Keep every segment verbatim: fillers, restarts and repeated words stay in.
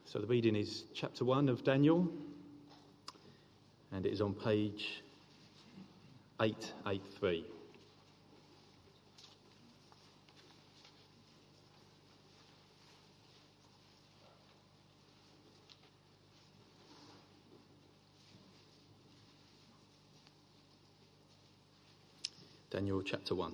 So the reading is chapter one of Daniel, and it is on page eight eighty-three. Daniel chapter one.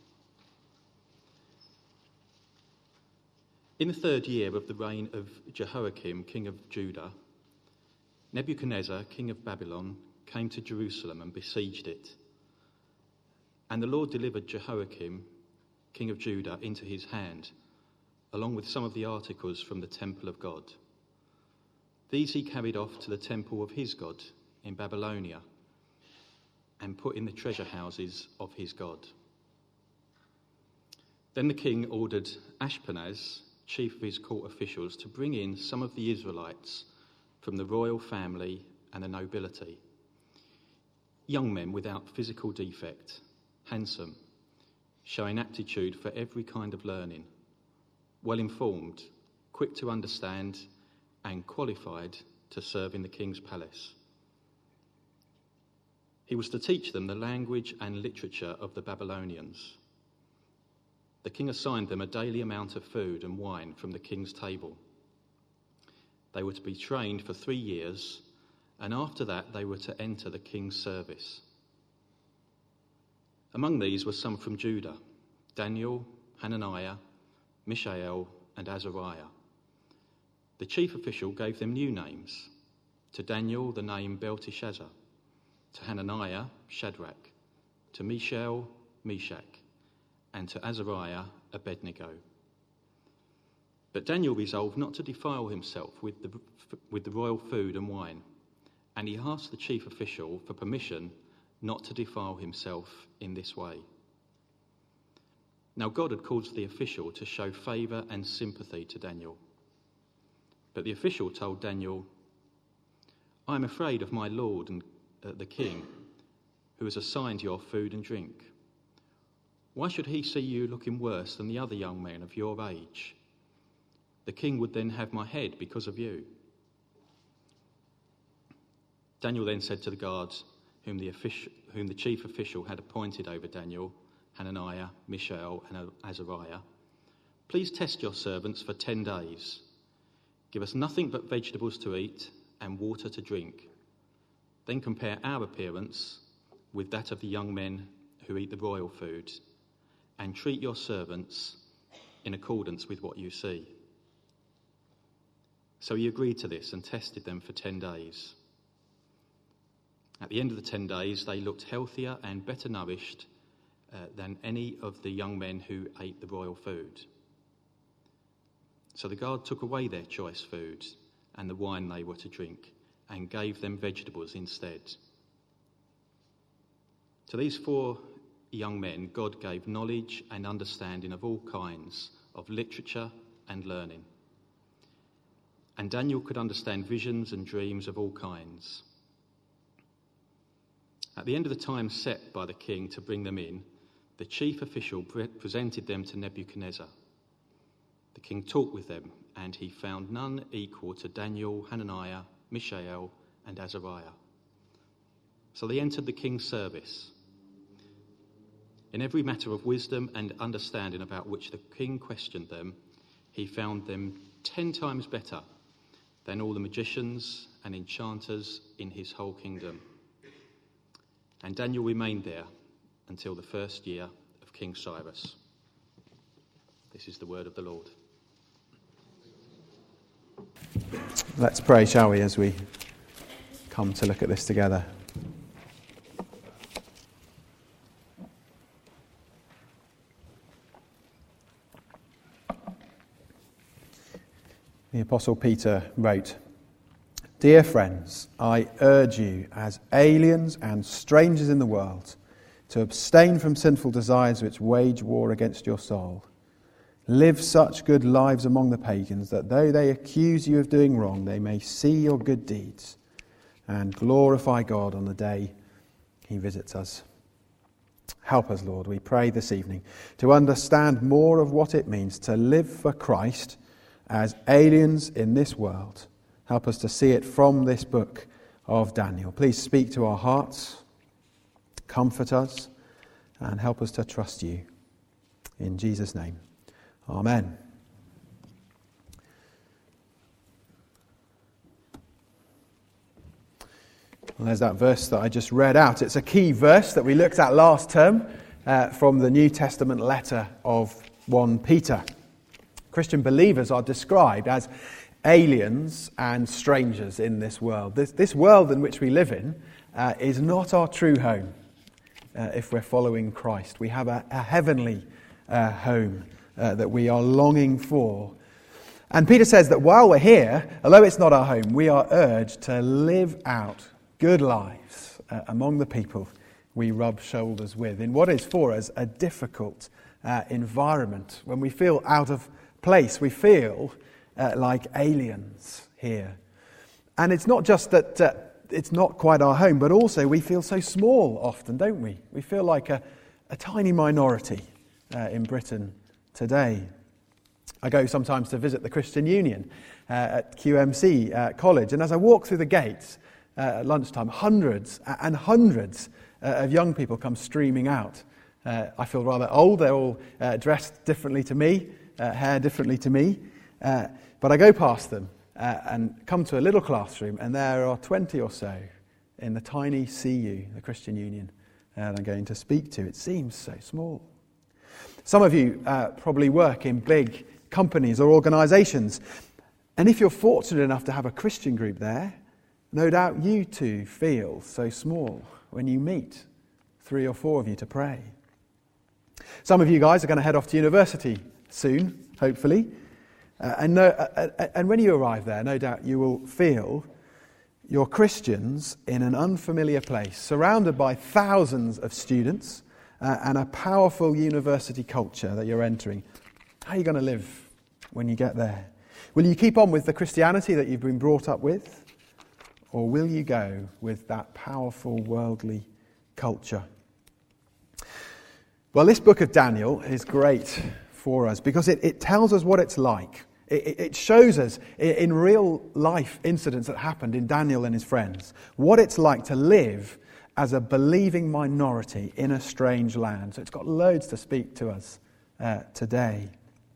In the third year of the reign of Jehoiakim, king of Judah, Nebuchadnezzar, king of Babylon, came to Jerusalem and besieged it. And the Lord delivered Jehoiakim, king of Judah, into his hand, along with some of the articles from the temple of God. These he carried off to the temple of his God in Babylonia and put in the treasure houses of his God. Then the king ordered Ashpenaz, chief of his court officials, to bring in some of the Israelites from the royal family and the nobility, young men without physical defect, handsome, showing aptitude for every kind of learning, well informed, quick to understand, and qualified to serve in the king's palace. He was to teach them the language and literature of the Babylonians. The king assigned them a daily amount of food and wine from the king's table. They were to be trained for three years, and after that they were to enter the king's service. Among these were some from Judah: Daniel, Hananiah, Mishael, and Azariah. The chief official gave them new names. To Daniel the name Belteshazzar, to Hananiah Shadrach, to Mishael Meshach, and to Azariah Abednego. But Daniel resolved not to defile himself with the, with the royal food and wine, and he asked the chief official for permission not to defile himself in this way. Now God had caused the official to show favour and sympathy to Daniel. But the official told Daniel, "I am afraid of my lord and uh, the king, who has assigned your food and drink. Why should he see you looking worse than the other young men of your age? The king would then have my head because of you." Daniel then said to the guards, whom the, official, whom the chief official had appointed over Daniel, Hananiah, Mishael, and Azariah, "Please test your servants for ten days. Give us nothing but vegetables to eat and water to drink. Then compare our appearance with that of the young men who eat the royal food, and treat your servants in accordance with what you see." So he agreed to this and tested them for ten days. At the end of the ten days, they looked healthier and better nourished uh, than any of the young men who ate the royal food. So the guard took away their choice food and the wine they were to drink, and gave them vegetables instead. To these four young men, God gave knowledge and understanding of all kinds of literature and learning. And Daniel could understand visions and dreams of all kinds. At the end of the time set by the king to bring them in, the chief official pre- presented them to Nebuchadnezzar. The king talked with them, and he found none equal to Daniel, Hananiah, Mishael, and Azariah. So they entered the king's service. In every matter of wisdom and understanding about which the king questioned them, he found them ten times better than all the magicians and enchanters in his whole kingdom. And Daniel remained there until the first year of King Cyrus. This is the word of the Lord. Let's pray, shall we, as we come to look at this together. The Apostle Peter wrote, "Dear friends, I urge you as aliens and strangers in the world to abstain from sinful desires which wage war against your soul. Live such good lives among the pagans that though they accuse you of doing wrong, they may see your good deeds and glorify God on the day he visits us." Help us, Lord, we pray this evening, to understand more of what it means to live for Christ as aliens in this world. Help us to see it from this book of Daniel. Please speak to our hearts, comfort us, and help us to trust you. In Jesus' name, amen. Well, there's that verse that I just read out. It's a key verse that we looked at last term uh, from the New Testament letter of First Peter. Christian believers are described as aliens and strangers in this world. This, this world in which we live in uh, is not our true home uh, if we're following Christ. We have a, a heavenly uh, home uh, that we are longing for. And Peter says that while we're here, although it's not our home, we are urged to live out good lives uh, among the people we rub shoulders with in what is for us a difficult uh, environment. When we feel out of place, we feel uh, like aliens here. And it's not just that uh, it's not quite our home, but also we feel so small often, don't we? We feel like a, a tiny minority uh, in Britain today. I go sometimes to visit the Christian Union uh, at Q M C uh, College, and as I walk through the gates uh, at lunchtime, hundreds and hundreds uh, of young people come streaming out. Uh, I feel rather old. They're all uh, dressed differently to me, uh, hair differently to me. Uh, but I go past them uh, and come to a little classroom, and there are twenty or so in the tiny C U, the Christian Union, uh, that I'm going to speak to. It seems so small. Some of you uh, probably work in big companies or organisations, and if you're fortunate enough to have a Christian group there, no doubt you too feel so small when you meet three or four of you to pray. Some of you guys are going to head off to university soon, hopefully, uh, and, no, uh, uh, and when you arrive there, no doubt you will feel you're Christians in an unfamiliar place, surrounded by thousands of students uh, and a powerful university culture that you're entering. How are you going to live when you get there? Will you keep on with the Christianity that you've been brought up with? Or will you go with that powerful worldly culture? Well, this book of Daniel is great for us because it, it tells us what it's like. It, it shows us in real life incidents that happened in Daniel and his friends what it's like to live as a believing minority in a strange land. So it's got loads to speak to us uh, today.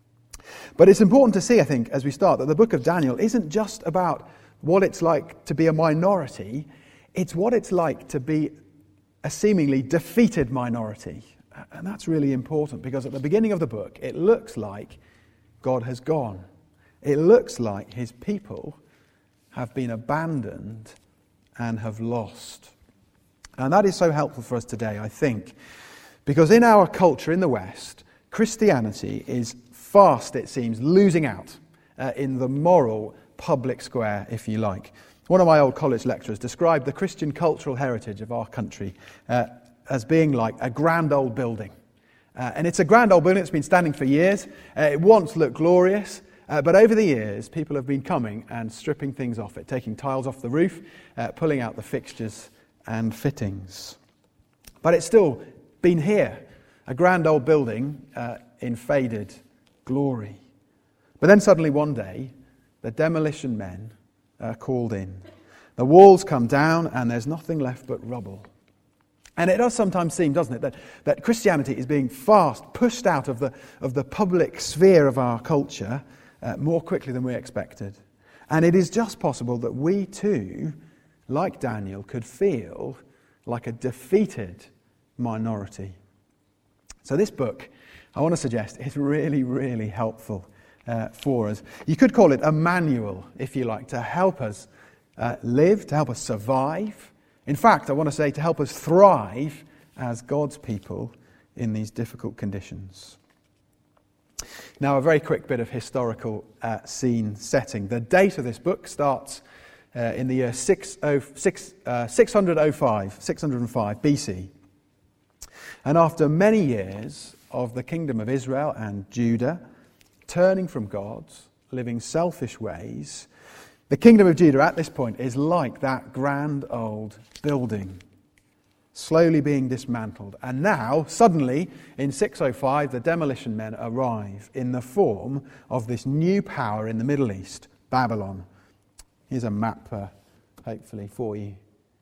But it's important to see, I think, as we start, that the book of Daniel isn't just about what it's like to be a minority. It's what it's like to be a seemingly defeated minority. And that's really important because at the beginning of the book, it looks like God has gone. It looks like his people have been abandoned and have lost. And that is so helpful for us today, I think, because in our culture in the West, Christianity is fast, it seems, losing out uh, in the moral public square, if you like. One of my old college lecturers described the Christian cultural heritage of our country uh, as being like a grand old building. Uh, and it's a grand old building that's been standing for years. Uh, it once looked glorious, uh, but over the years, people have been coming and stripping things off it, taking tiles off the roof, uh, pulling out the fixtures and fittings. But it's still been here, a grand old building uh, in faded glory. But then suddenly one day, the demolition men are called in. The walls come down and there's nothing left but rubble. And it does sometimes seem, doesn't it, that, that Christianity is being fast pushed out of the, of the public sphere of our culture uh, more quickly than we expected. And it is just possible that we too, like Daniel, could feel like a defeated minority. So this book, I want to suggest, is really, really helpful uh, for us. You could call it a manual, if you like, to help us uh, live, to help us survive. In fact, I want to say to help us thrive as God's people in these difficult conditions. Now, a very quick bit of historical uh, scene setting. The date of this book starts uh, in the year six hundred five B C. And after many years of the kingdom of Israel and Judah turning from God, living selfish ways, the kingdom of Judah at this point is like that grand old building. slowly being dismantled. And now, suddenly, in six oh five, the demolition men arrive in the form of this new power in the Middle East, Babylon. Here's a map, uh, hopefully, for you.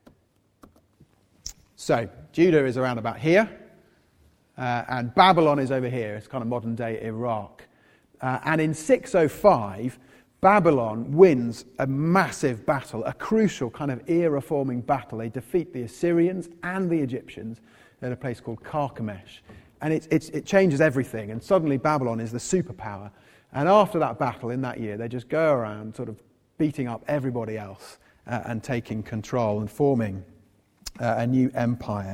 So, Judah is around about here, uh, and Babylon is over here. It's kind of modern-day Iraq. Uh, and in six oh five, Babylon wins a massive battle, a crucial kind of era-forming battle. They defeat the Assyrians and the Egyptians at a place called Carchemish. And it, it, it changes everything, and suddenly Babylon is the superpower. And after that battle in that year, they just go around sort of beating up everybody else uh, and taking control and forming uh, a new empire.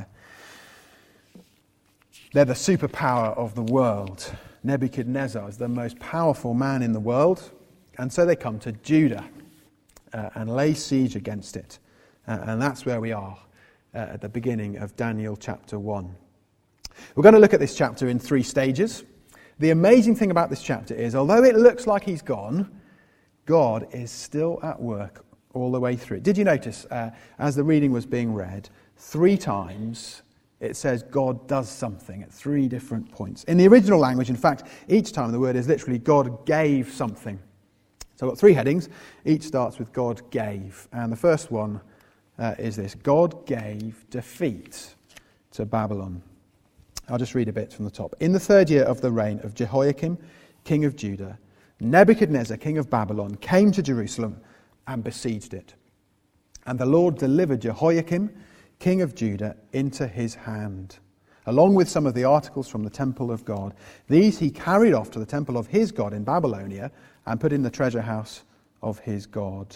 They're the superpower of the world. Nebuchadnezzar is the most powerful man in the world. And so they come to Judah uh, and lay siege against it. Uh, and that's where we are uh, at the beginning of Daniel chapter one. We're going to look at this chapter in three stages. The amazing thing about this chapter is, although it looks like he's gone, God is still at work all the way through. Did you notice, uh, as the reading was being read, three times it says God does something at three different points. In the original language, in fact, each time the word is literally God gave something. So I've got three headings. Each starts with God gave. And the first one uh, is this: God gave defeat to Babylon. I'll just read a bit from the top. In the third year of the reign of Jehoiakim, king of Judah, Nebuchadnezzar, king of Babylon, came to Jerusalem and besieged it. And the Lord delivered Jehoiakim, king of Judah, into his hand, along with some of the articles from the temple of God. These he carried off to the temple of his God in Babylonia and put in the treasure house of his God.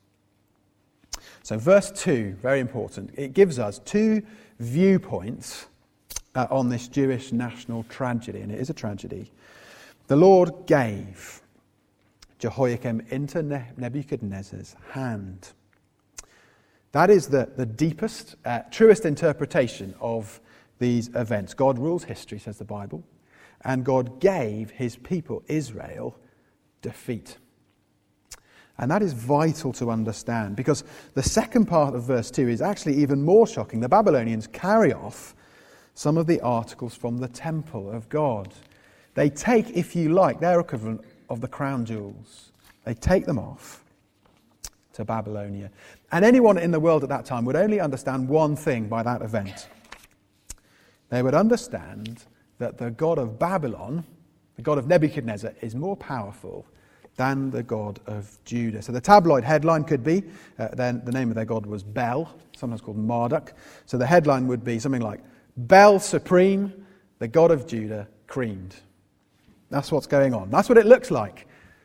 So verse two, very important. It gives us two viewpoints uh, on this Jewish national tragedy, and it is a tragedy. The Lord gave Jehoiakim into Nebuchadnezzar's hand. That is the, the deepest, uh, truest interpretation of these events. God rules history, says the Bible, and God gave his people, Israel, defeat. And that is vital to understand, because the second part of verse two is actually even more shocking. The Babylonians carry off some of the articles from the temple of God. They take, if you like, their equivalent of the crown jewels. They take them off to Babylonia. And anyone in the world at that time would only understand one thing by that event. They would understand that the God of Babylon, the God of Nebuchadnezzar, is more powerful than the God of Judah. So the tabloid headline could be, uh, then the name of their God was Bel, sometimes called Marduk. So the headline would be something like, Bel Supreme, the God of Judah, creamed. That's what's going on. That's what it looks like.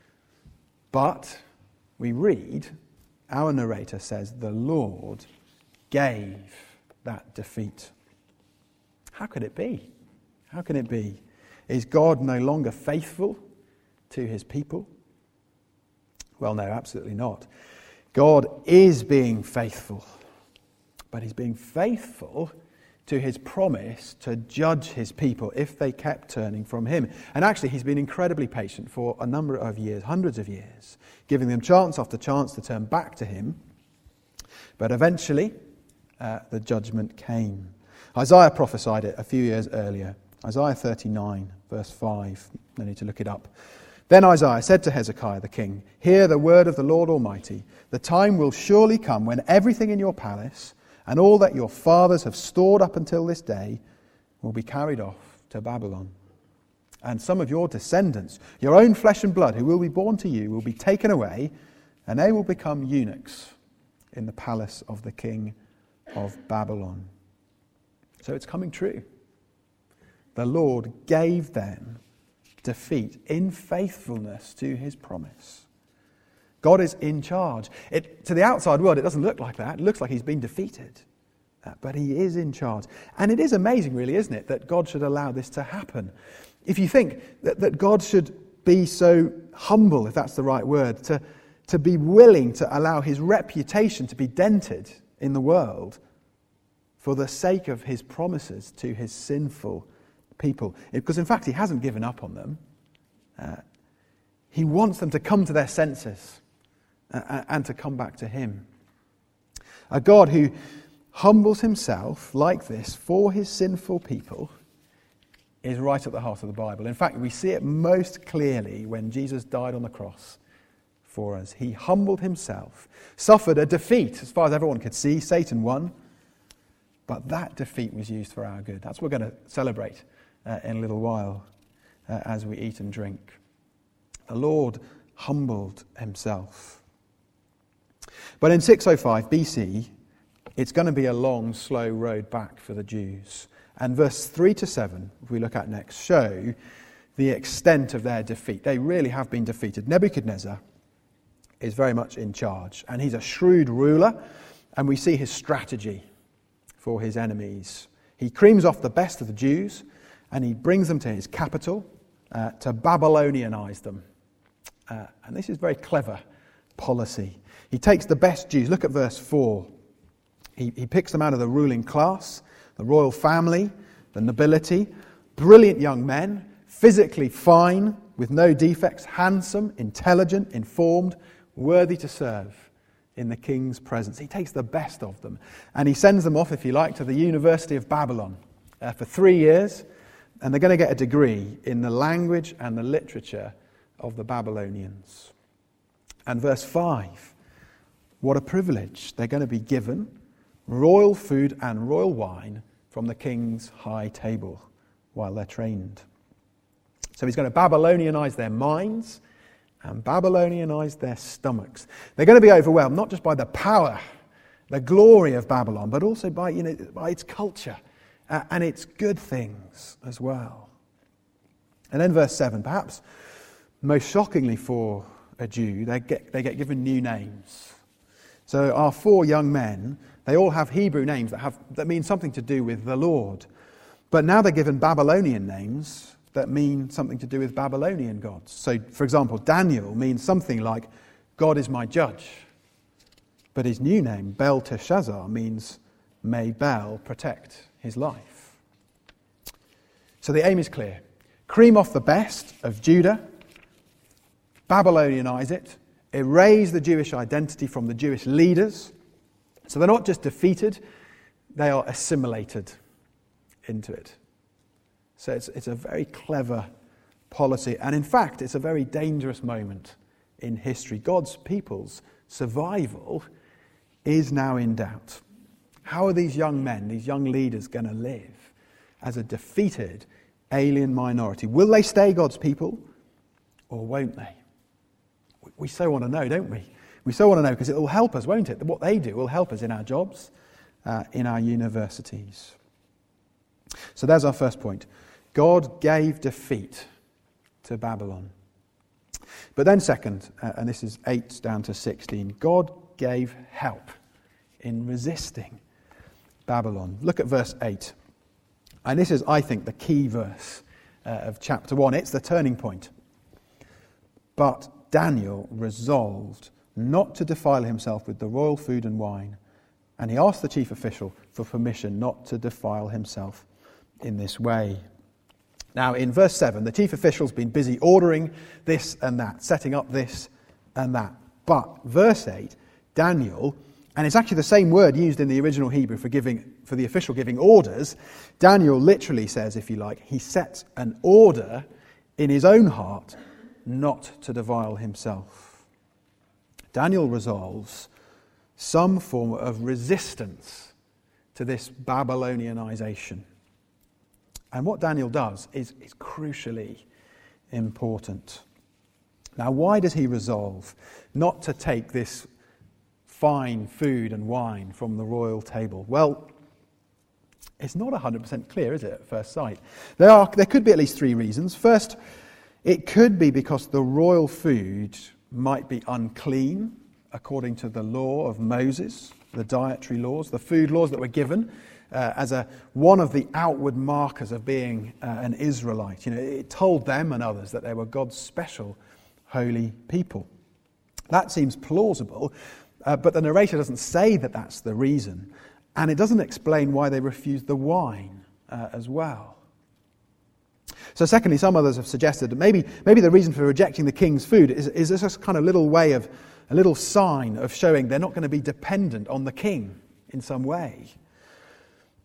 But we read, our narrator says, the Lord gave that defeat. How could it be? How can it be? Is God no longer faithful to his people? Well, no, absolutely not. God is being faithful, but he's being faithful to his promise to judge his people if they kept turning from him. And actually, he's been incredibly patient for a number of years, hundreds of years, giving them chance after chance to turn back to him. But eventually, uh, the judgment came. Isaiah prophesied it a few years earlier. Isaiah thirty-nine, verse five. No need to look it up. Then Isaiah said to Hezekiah the king, "Hear the word of the Lord Almighty. The time will surely come when everything in your palace and all that your fathers have stored up until this day will be carried off to Babylon. And some of your descendants, your own flesh and blood, who will be born to you, will be taken away, and they will become eunuchs in the palace of the king of Babylon." So it's coming true. The Lord gave them defeat in faithfulness to his promise. God is in charge. It, to the outside world, it doesn't look like that. It looks like he's been defeated. Uh, but he is in charge. And it is amazing, really, isn't it, that God should allow this to happen. If you think that, that God should be so humble, if that's the right word, to, to be willing to allow his reputation to be dented in the world for the sake of his promises to his sinful people. Because, in fact, he hasn't given up on them. Uh, he wants them to come to their senses uh, and to come back to him. A God who humbles himself like this for his sinful people is right at the heart of the Bible. In fact, we see it most clearly when Jesus died on the cross for us. He humbled himself, suffered a defeat as far as everyone could see. Satan won, but that defeat was used for our good. That's what we're going to celebrate uh, in a little while uh, as we eat and drink. The Lord humbled himself. But in six oh five B C, it's going to be a long, slow road back for the Jews. And verse three to seven, if we look at next, show the extent of their defeat. They really have been defeated. Nebuchadnezzar is very much in charge, and he's a shrewd ruler, and we see his strategy for his enemies. He creams off the best of the Jews, and he brings them to his capital uh, to Babylonianize them. Uh, and this is very clever policy. He takes the best Jews. Look at verse four. He, he picks them out of the ruling class, the royal family, the nobility, brilliant young men, physically fine, with no defects, handsome, intelligent, informed, worthy to serve in the king's presence. He takes the best of them, and he sends them off, if you like, to the University of Babylon uh, for three years, and they're going to get a degree in the language and the literature of the Babylonians. And verse five, what a privilege. They're going to be given royal food and royal wine from the king's high table while they're trained. So he's going to Babylonianize their minds and Babylonianize their stomachs. They're going to be overwhelmed not just by the power, the glory of Babylon, but also by, you know, by its culture uh, and its good things as well. And then verse seven, perhaps most shockingly for a Jew, they get, they get given new names. So our four young men, they all have Hebrew names that have that mean something to do with the Lord. But now they're given Babylonian names that mean something to do with Babylonian gods. So, for example, Daniel means something like, God is my judge. But his new name, Belteshazzar, means, may Bel protect his life. So the aim is clear. Cream off the best of Judah, Babylonianize it, erase the Jewish identity from the Jewish leaders. So they're not just defeated, they are assimilated into it. So it's, it's a very clever policy. And in fact, it's a very dangerous moment in history. God's people's survival is now in doubt. How are these young men, these young leaders, going to live as a defeated alien minority? Will they stay God's people or won't they? We so want to know, don't we? We so want to know because it will help us, won't it? What they do will help us in our jobs, uh, in our universities. So there's our first point. God gave defeat to Babylon. But then second, uh, and this is eight down to sixteen, God gave help in resisting Babylon. Look at verse eight. And this is, I think, the key verse uh, of chapter one. It's the turning point. But Daniel resolved not to defile himself with the royal food and wine, and he asked the chief official for permission not to defile himself in this way. Now, in verse seven, the chief official's been busy ordering this and that, setting up this and that. But verse eight, Daniel, and it's actually the same word used in the original Hebrew for giving for the official giving orders. Daniel literally says, if you like, he sets an order in his own heart not to defile himself. Daniel resolves some form of resistance to this Babylonianization. And what Daniel does is, is crucially important. Now, why does he resolve not to take this fine food and wine from the royal table? Well, it's not one hundred percent clear, is it, at first sight? There are, there could be at least three reasons. First, it could be because the royal food might be unclean according to the law of Moses, the dietary laws, the food laws that were given uh, as a one of the outward markers of being uh, an Israelite. You know, it told them and others that they were God's special holy people. That seems plausible, uh, but the narrator doesn't say that that's the reason, and it doesn't explain why they refused the wine uh, as well. So secondly, some others have suggested that maybe maybe the reason for rejecting the king's food is, is this kind of little way of, a little sign of showing they're not going to be dependent on the king in some way.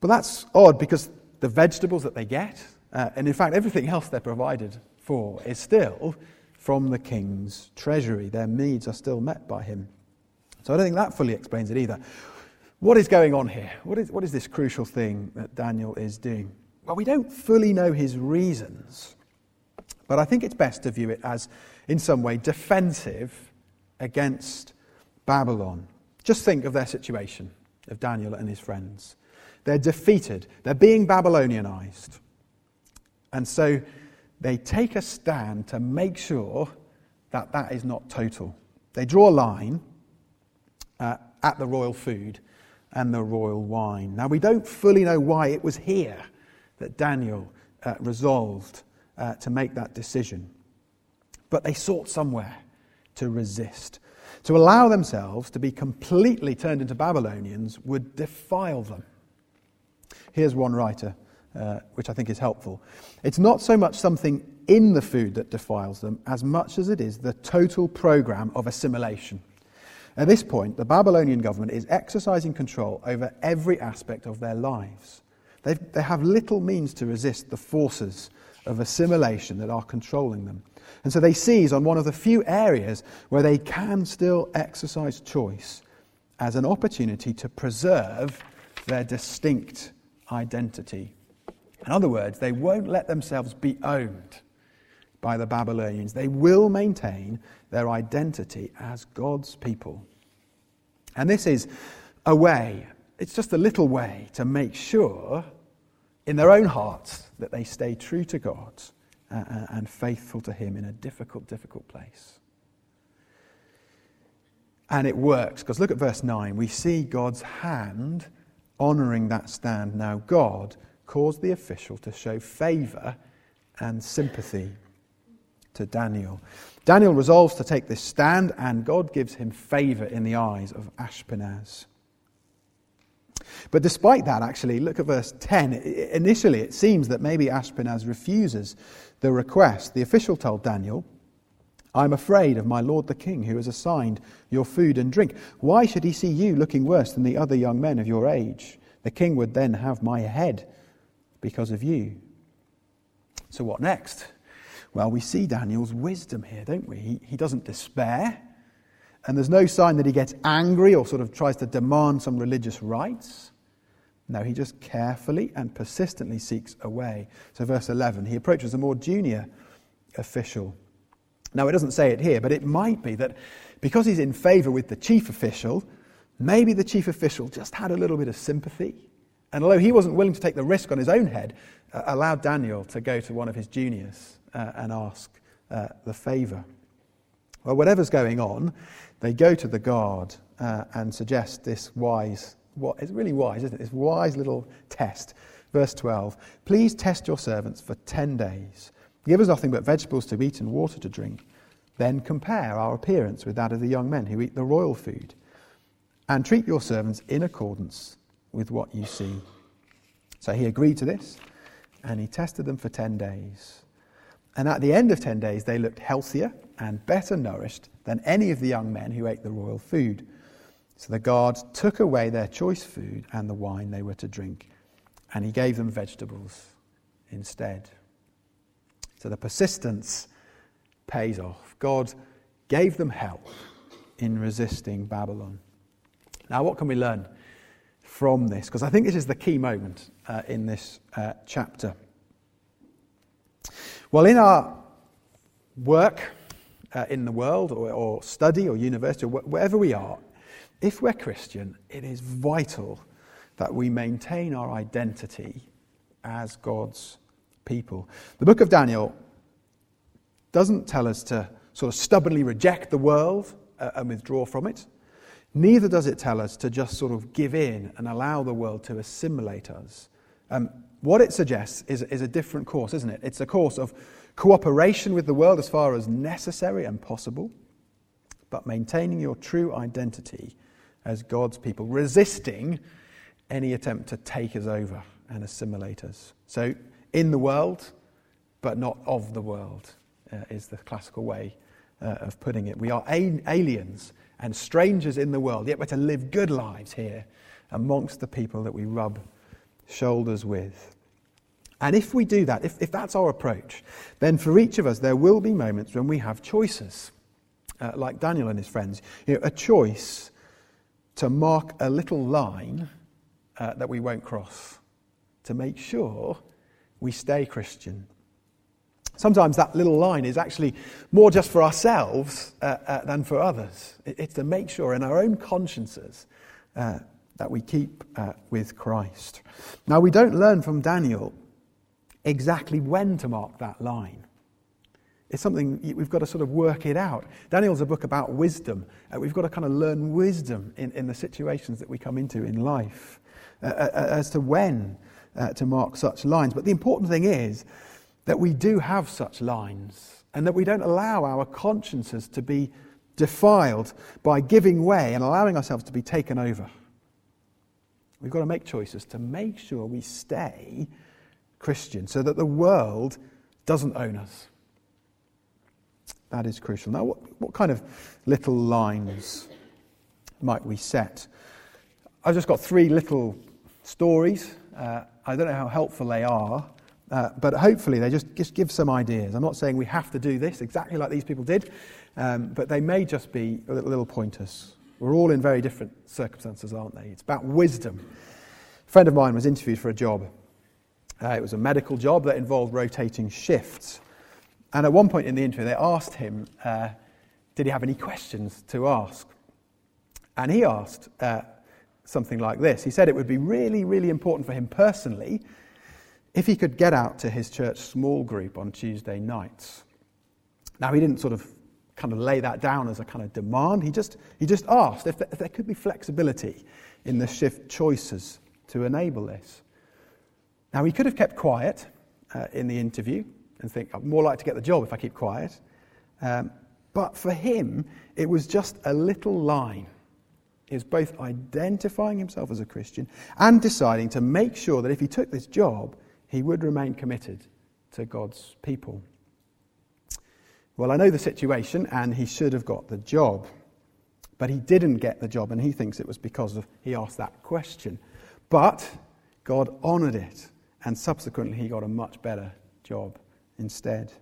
But that's odd because the vegetables that they get, uh, and in fact everything else they're provided for, is still from the king's treasury. Their needs are still met by him. So I don't think that fully explains it either. What is going on here? What is, what is this crucial thing that Daniel is doing? Well, we don't fully know his reasons, but I think it's best to view it as, in some way, defensive against Babylon. Just think of their situation, of Daniel and his friends. They're defeated. They're being Babylonianized. And so they take a stand to make sure that that is not total. They draw a line uh, at the royal food and the royal wine. Now, we don't fully know why it was here that Daniel uh, resolved uh, to make that decision. But they sought somewhere to resist. To allow themselves to be completely turned into Babylonians would defile them. Here's one writer, uh, which I think is helpful. It's not so much something in the food that defiles them, as much as it is the total program of assimilation. At this point, the Babylonian government is exercising control over every aspect of their lives. They've, they have little means to resist the forces of assimilation that are controlling them. And so they seize on one of the few areas where they can still exercise choice as an opportunity to preserve their distinct identity. In other words, they won't let themselves be owned by the Babylonians. They will maintain their identity as God's people. And this is a way, it's just a little way to make sure in their own hearts that they stay true to God uh, and faithful to him in a difficult, difficult place. And it works, because look at verse nine. We see God's hand honouring that stand. Now God caused the official to show favour and sympathy to Daniel. Daniel resolves to take this stand, and God gives him favour in the eyes of Ashpenaz. But despite that, actually, look at verse ten. Initially, it seems that maybe Ashpenaz refuses the request. The official told Daniel, "I'm afraid of my lord the king, who has assigned your food and drink. Why should he see you looking worse than the other young men of your age? The king would then have my head because of you." So what next? Well, we see Daniel's wisdom here, don't we? He, he doesn't despair, and there's no sign that he gets angry or sort of tries to demand some religious rights. No, he just carefully and persistently seeks a way. So verse eleven, he approaches a more junior official. Now, it doesn't say it here, but it might be that because he's in favour with the chief official, maybe the chief official just had a little bit of sympathy. And although he wasn't willing to take the risk on his own head, uh, allowed Daniel to go to one of his juniors uh, and ask uh, the favour. Well, whatever's going on, they go to the guard uh, and suggest this wise, what it's really wise, isn't it? This wise little test. Verse twelve, "Please test your servants for ten days. Give us nothing but vegetables to eat and water to drink. Then compare our appearance with that of the young men who eat the royal food. And treat your servants in accordance with what you see." So he agreed to this, and he tested them for ten days. And at the end of ten days, they looked healthier and better nourished than any of the young men who ate the royal food. So the guard took away their choice food and the wine they were to drink, and he gave them vegetables instead. So the persistence pays off. God gave them help in resisting Babylon. Now, what can we learn from this? Because I think this is the key moment uh, in this uh, chapter. Well, in our work uh, in the world, or, or study, or university, or wh- wherever we are, if we're Christian, it is vital that we maintain our identity as God's people. The book of Daniel doesn't tell us to sort of stubbornly reject the world uh, and withdraw from it. Neither does it tell us to just sort of give in and allow the world to assimilate us. Um, what it suggests is, is a different course, isn't it? It's a course of cooperation with the world as far as necessary and possible, but maintaining your true identity as God's people, resisting any attempt to take us over and assimilate us. So, in the world, but not of the world, uh, is the classical way uh, of putting it. We are a- aliens and strangers in the world, yet we're to live good lives here amongst the people that we rub shoulders with. And if we do that, if, if that's our approach, then for each of us there will be moments when we have choices, uh, like Daniel and his friends. You know, a choice to mark a little line uh, that we won't cross, to make sure we stay Christian. Sometimes that little line is actually more just for ourselves uh, uh, than for others. It, it's to make sure in our own consciences uh, that we keep uh, with Christ. Now, we don't learn from Daniel exactly when to mark that line. It's something we've got to sort of work it out. Daniel's a book about wisdom. Uh, we've got to kind of learn wisdom in, in the situations that we come into in life uh, uh, as to when uh, to mark such lines. But the important thing is that we do have such lines and that we don't allow our consciences to be defiled by giving way and allowing ourselves to be taken over. We've got to make choices to make sure we stay Christian so that the world doesn't own us. That is crucial. Now, what, what kind of little lines might we set? I've just got three little stories. Uh, I don't know how helpful they are, uh, but hopefully they just, just give some ideas. I'm not saying we have to do this exactly like these people did, um, but they may just be little, little pointers. We're all in very different circumstances, aren't they? It's about wisdom. A friend of mine was interviewed for a job. Uh, it was a medical job that involved rotating shifts. And at one point in the interview, they asked him, uh, did he have any questions to ask? And he asked uh, something like this. He said it would be really, really important for him personally if he could get out to his church small group on Tuesday nights. Now, he didn't sort of kind of lay that down as a kind of demand. He just he just asked if there, if there could be flexibility in the shift choices to enable this. Now, he could have kept quiet uh, in the interview and think, I'm more likely to get the job if I keep quiet. Um, but for him, it was just a little line. He was both identifying himself as a Christian and deciding to make sure that if he took this job, he would remain committed to God's people. Well, I know the situation, and he should have got the job. But he didn't get the job, and he thinks it was because of he asked that question. But God honoured it, and subsequently he got a much better job instead.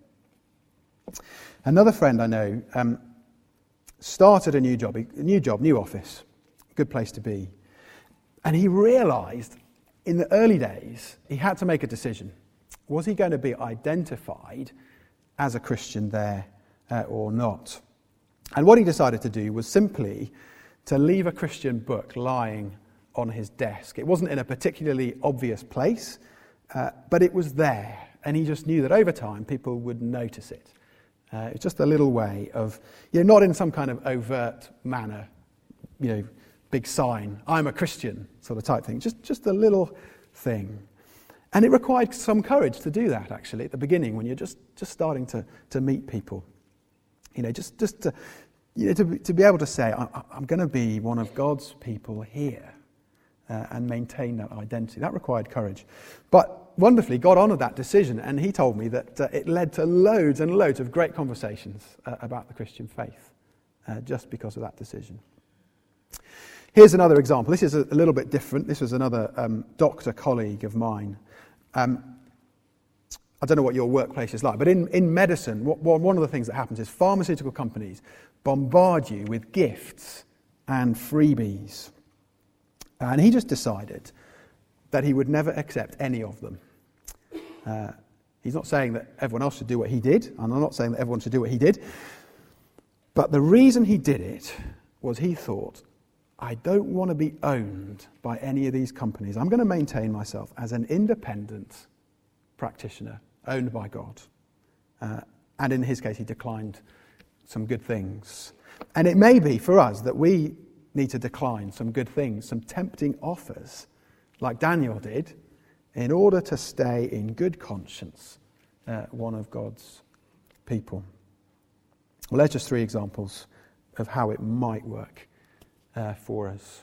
Another friend I know um, started a new job, a new job, new office, good place to be. And he realised in the early days he had to make a decision. Was he going to be identified as a Christian there uh, or not? And what he decided to do was simply to leave a Christian book lying on his desk. It wasn't in a particularly obvious place, uh, but it was there. And he just knew that over time people would notice it. Uh, it's just a little way of, you know, not in some kind of overt manner, you know, big sign, I'm a Christian sort of type thing. Just, just a little thing. And it required some courage to do that, actually, at the beginning when you're just, just starting to, to meet people. You know, just, just to, you know, to, to be able to say, I, I'm going to be one of God's people here uh, and maintain that identity. That required courage. But wonderfully, God honoured that decision, and he told me that uh, it led to loads and loads of great conversations uh, about the Christian faith, uh, just because of that decision. Here's another example. This is a, a little bit different. This was another um, doctor colleague of mine. Um, I don't know what your workplace is like, but in, in medicine, what, what, one of the things that happens is pharmaceutical companies bombard you with gifts and freebies. And he just decided that he would never accept any of them. Uh, he's not saying that everyone else should do what he did, and I'm not saying that everyone should do what he did, but the reason he did it was he thought, I don't want to be owned by any of these companies. I'm going to maintain myself as an independent practitioner owned by God. Uh, and in his case, he declined some good things. And it may be for us that we need to decline some good things, some tempting offers, like Daniel did, in order to stay in good conscience, uh, one of God's people. Well, there's just three examples of how it might work uh, for us.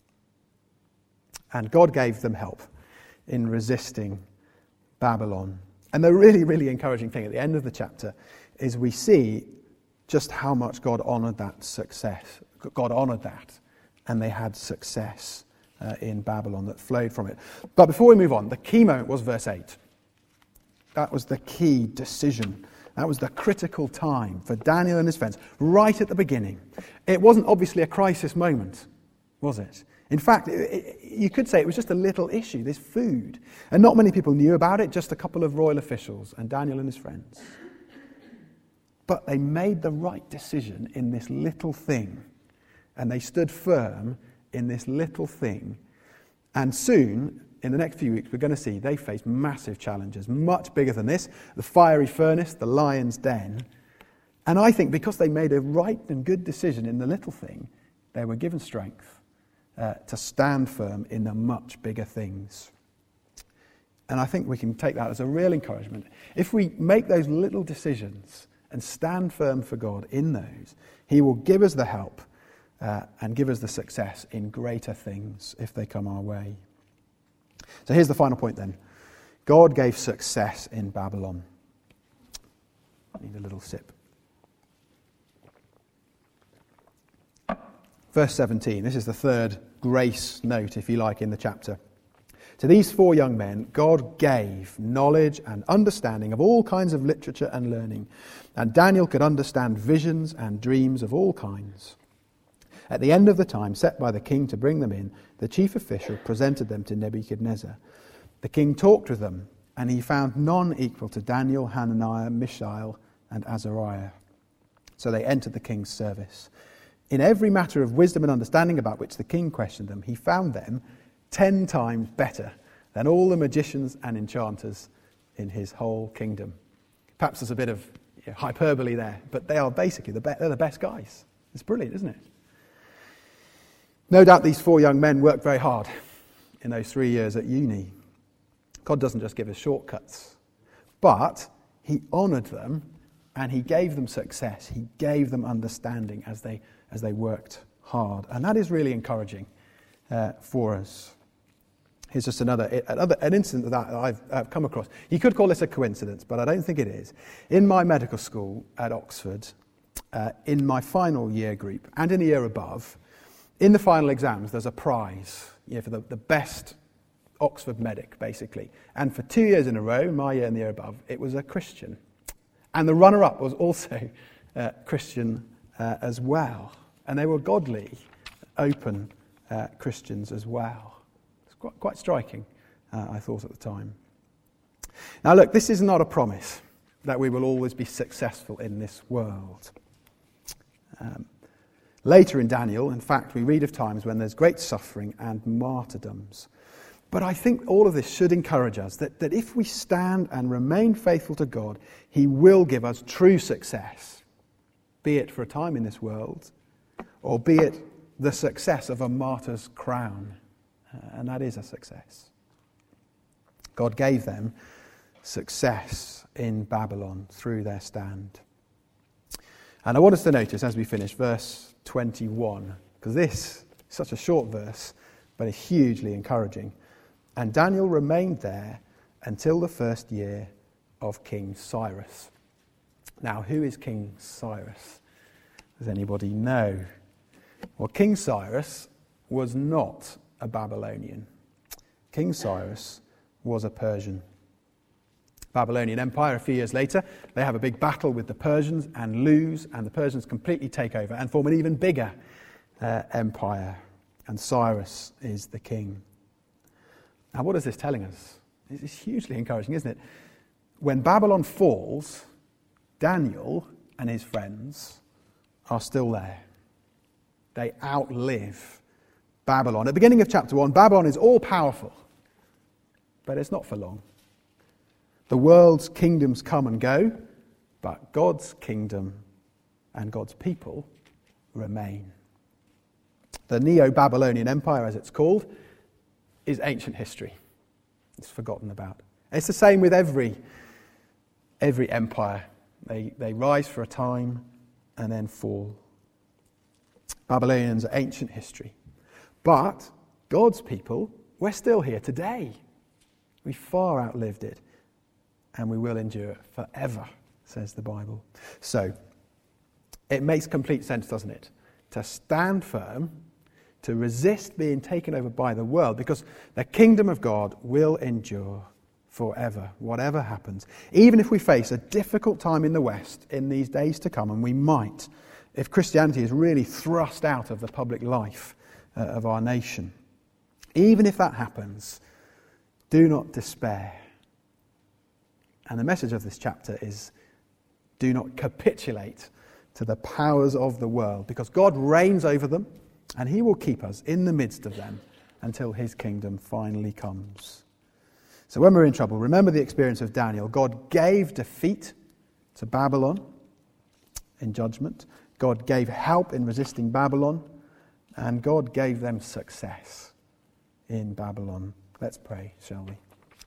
And God gave them help in resisting Babylon. And the really, really encouraging thing at the end of the chapter is we see just how much God honoured that success. God honoured that, and they had success uh, in Babylon that flowed from it. But before we move on, the key moment was verse eight. That was the key decision. That was the critical time for Daniel and his friends, right at the beginning. It wasn't obviously a crisis moment, was it? In fact, it, it, you could say it was just a little issue, this food. And not many people knew about it, just a couple of royal officials and Daniel and his friends. But they made the right decision in this little thing. And they stood firm in this little thing. And soon, in the next few weeks, we're going to see they face massive challenges, much bigger than this. The fiery furnace, the lion's den. And I think because they made a right and good decision in the little thing, they were given strength uh, to stand firm in the much bigger things. And I think we can take that as a real encouragement. If we make those little decisions and stand firm for God in those, he will give us the help uh, and give us the success in greater things if they come our way. So here's the final point then. God gave success in Babylon. I need a little sip. Verse seventeen, this is the third grace note, if you like, in the chapter. To these four young men, God gave knowledge and understanding of all kinds of literature and learning, and Daniel could understand visions and dreams of all kinds. At the end of the time set by the king to bring them in, the chief official presented them to Nebuchadnezzar. The king talked with them, and he found none equal to Daniel, Hananiah, Mishael, and Azariah. So they entered the king's service. In every matter of wisdom and understanding about which the king questioned them, he found them ten times better than all the magicians and enchanters in his whole kingdom. Perhaps there's a bit of you know, hyperbole there, but they are basically the be- they're the best guys. It's brilliant, isn't it? No doubt these four young men worked very hard in those three years at uni. God doesn't just give us shortcuts, but he honoured them and he gave them success. He gave them understanding as they as they worked hard. And that is really encouraging uh, for us. Here's just another, another an incident that I've, I've come across. You could call this a coincidence, but I don't think it is. In my medical school at Oxford, uh, in my final year group and in the year above, in the final exams, there's a prize you know, for the, the best Oxford medic, basically. And for two years in a row, my year and the year above, it was a Christian. And the runner-up was also uh, Christian uh, as well. And they were godly, open uh, Christians as well. It's quite, quite striking, uh, I thought at the time. Now look, this is not a promise that we will always be successful in this world. Um, later in Daniel, in fact, we read of times when there's great suffering and martyrdoms. But I think all of this should encourage us that, that if we stand and remain faithful to God, he will give us true success, be it for a time in this world, or be it the success of a martyr's crown. Uh, and that is a success. God gave them success in Babylon through their stand. And I want us to notice as we finish verse twenty-one, because this is such a short verse, but it's hugely encouraging. And Daniel remained there until the first year of King Cyrus. Now, who is King Cyrus? Does anybody know? Well, King Cyrus was not a Babylonian. King Cyrus was a Persian. Babylonian Empire, a few years later, they have a big battle with the Persians and lose, and the Persians completely take over and form an even bigger uh, empire. And Cyrus is the king. Now, what is this telling us? It's hugely encouraging, isn't it? When Babylon falls, Daniel and his friends are still there. They outlive Babylon. At the beginning of chapter one, Babylon is all-powerful, but it's not for long. The world's kingdoms come and go, but God's kingdom and God's people remain. The Neo-Babylonian Empire, as it's called, is ancient history. It's forgotten about. It's the same with every every empire. They they rise for a time and then fall. Babylonians are ancient history. But God's people, we're still here today. We far outlived it, and we will endure it forever, says the Bible. So, it makes complete sense, doesn't it? To stand firm, to resist being taken over by the world, because the kingdom of God will endure forever, whatever happens. Even if we face a difficult time in the West in these days to come, and we might, if Christianity is really thrust out of the public life uh, of our nation. Even if that happens, do not despair. And the message of this chapter is, do not capitulate to the powers of the world, because God reigns over them, and he will keep us in the midst of them until his kingdom finally comes. So when we're in trouble, remember the experience of Daniel. God gave defeat to Babylon in judgment. God gave help in resisting Babylon, and God gave them success in Babylon. Let's pray, shall we?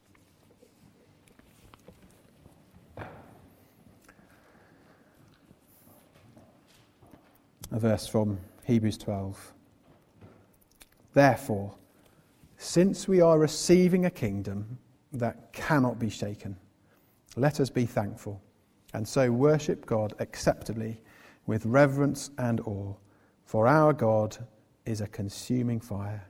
A verse from Hebrews twelve. Therefore, since we are receiving a kingdom that cannot be shaken, let us be thankful, and so worship God acceptably with reverence and awe, for our God is a consuming fire.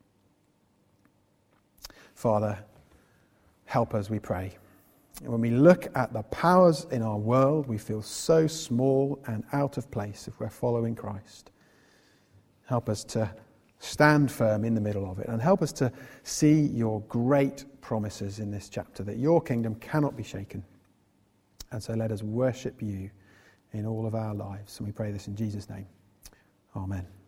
Father, help us, we pray. When we look at the powers in our world, we feel so small and out of place if we're following Christ. Help us to stand firm in the middle of it, and help us to see your great promises in this chapter, that your kingdom cannot be shaken. And so let us worship you in all of our lives. And we pray this in Jesus' name. Amen.